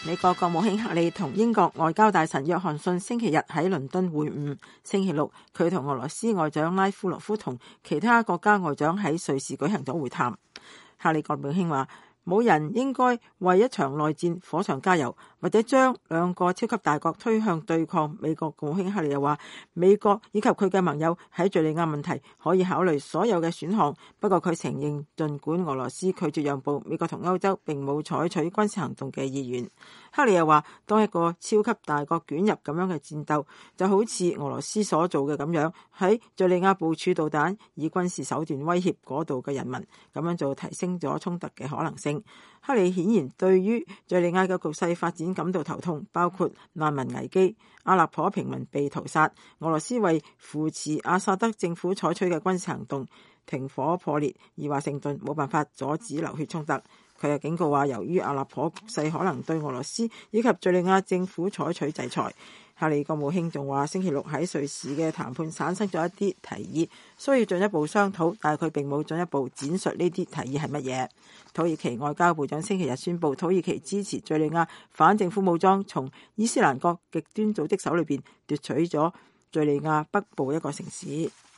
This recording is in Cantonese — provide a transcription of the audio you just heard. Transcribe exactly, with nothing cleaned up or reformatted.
美國國務卿克里同英國外交大臣約翰遜星期日喺倫敦會晤。星期六，佢同俄羅斯外長拉夫羅夫同其他國家外長喺瑞士舉行咗會談。克里國務卿話：冇人應該為一場內戰火上加油，或者將兩個超級大國推向對抗。美國國務卿克里又話：美國以及佢嘅盟友喺敘利亞問題可以考慮所有嘅選項，不過佢承認，儘管俄羅斯拒絕讓步，美國同歐洲並冇採取軍事行動嘅意願。克里又話：當一個超級大國捲入咁樣嘅戰鬥，就好似俄羅斯所做嘅咁樣，喺敘利亞部署導彈，以軍事手段威脅嗰度嘅人民，咁樣就提升咗衝突嘅可能性。克里顯然對於敘利亞嘅局勢發展感到頭痛，包括難民危機、阿勒頗平民被屠殺、俄羅斯為扶持阿薩德政府採取嘅軍事行動、停火破裂，而華盛頓冇辦法阻止流血衝突。佢又警告話，由於阿勒頗局勢可能對俄羅斯以及敘利亞政府採取制裁。克里國務卿仲話，星期六喺瑞士嘅談判產生咗一啲提議，需要進一步商討，但係佢並冇進一步展述呢啲提議係乜嘢。土耳其外交部長星期日宣布，土耳其支持敘利亞反政府武裝從伊斯蘭國極端組織手裏邊奪取咗敘利亞北部一個城市。